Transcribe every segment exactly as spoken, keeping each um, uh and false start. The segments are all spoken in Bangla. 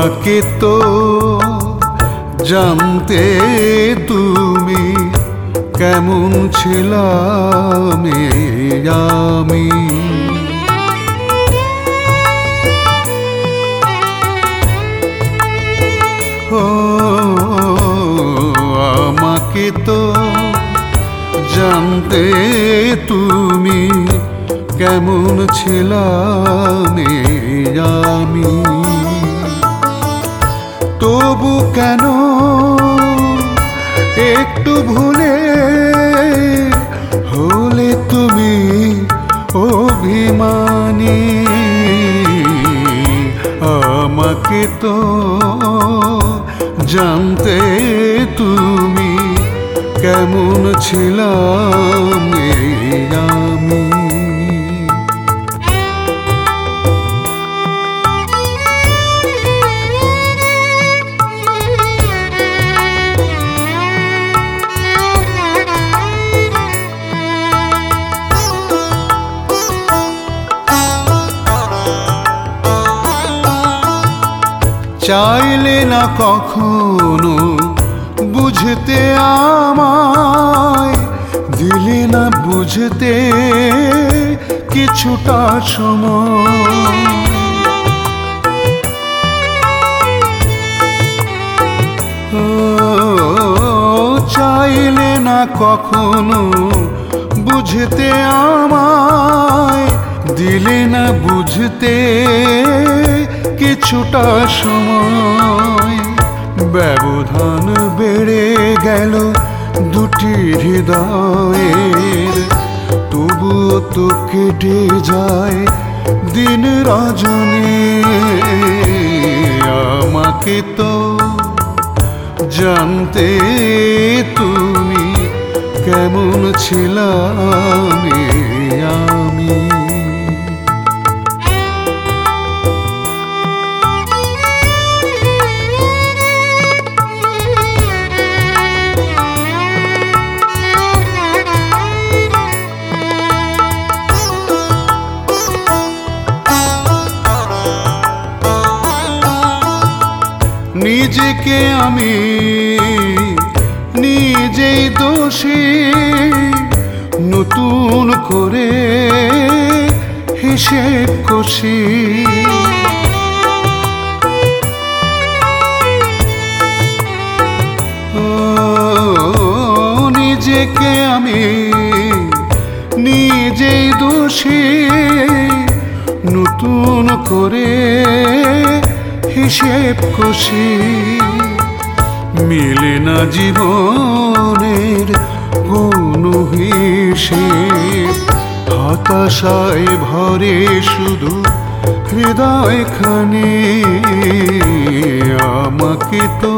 আমাকে তো জানতে তুমি কেমন ছিলাম আমি। ও আমাকে তো জানতে তুমি কেমন ছিলাম আমি। তবু কেন একটু ভুলে হলে তুমি অভিমানী। আমাকে তো জানতে তুমি কেমন ছিলাম আমি। চাইলে না কখনো বুঝতে আমায়, দিলে না বুঝতে কিছুটা সময়। ও চাইলে না কখনো বুঝতে আমায়, দিলে না বুঝতে কিছুটা সময়। ব্যবধান বেড়ে গেল দুটি হৃদয়ের, তবুও তো কেটে যায় দিন রজনী। আমাকে তো জানতে তুমি কেমন ছিলাম আমি। নিজেকে আমি নিজেই দোষী, নতুন করে হিসেব কষি। ও নিজেকে আমি নিজেই দোষী, নতুন করে হিসেব কষি। মিলে না জীবনের কোনো হিসেব, হতাশায় ভরে শুধু হৃদয়খানি। আমাকে তো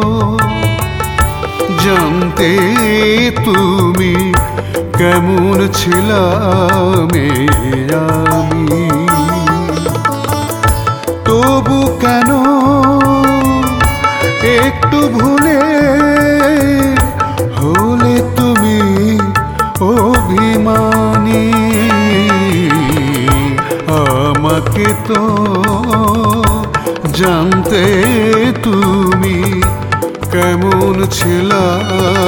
জানতে তুমি কেমন ছিলাম আমি। তবু কেন একটু ভুলে হলে তুমি অভিমানী। আমাকে তো জানতে তুমি কেমন ছিলাম